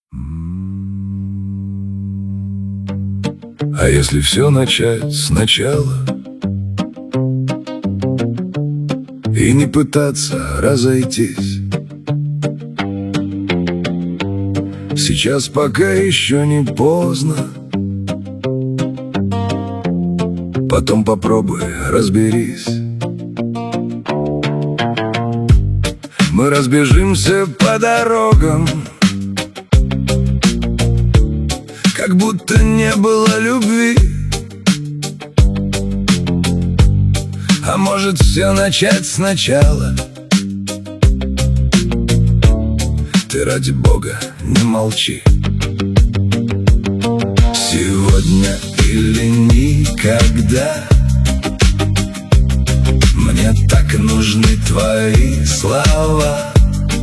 А если все начать сначала и не пытаться разойтись? Сейчас пока еще не поздно. Потом попробуй, разберись. Мы разбежимся по дорогам, как будто не было любви. А может все начать сначала? Ты ради Бога не молчи. Сегодня или никогда. Мне так нужны твои слова,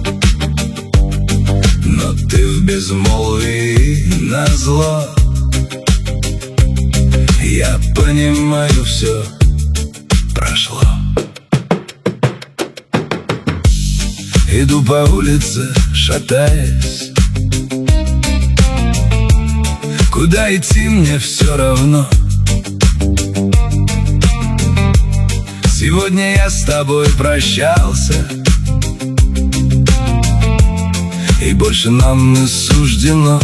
но ты в безмолвии назло. Я понимаю, все прошло. Иду по улице, шатаясь. Куда идти, мне все равно. Сегодня я с тобой прощался, и больше нам не суждено.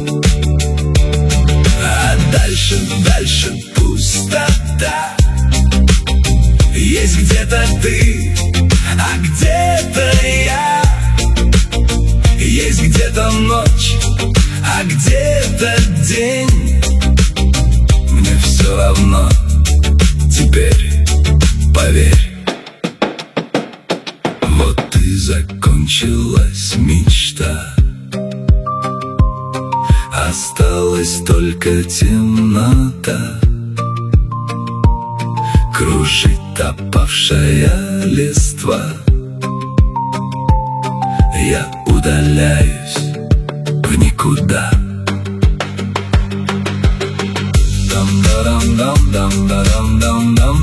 А дальше, дальше пустота. Есть где-то ты, а где-то я. Есть где-то ночь, а где-то день. Мне все равно теперь, поверь. Вот и закончилась мечта. Осталась только темнота. Кружит опавшая листва. Я удаляюсь в никуда. Дам-да-дам-дам-дам-дам-дам-дам.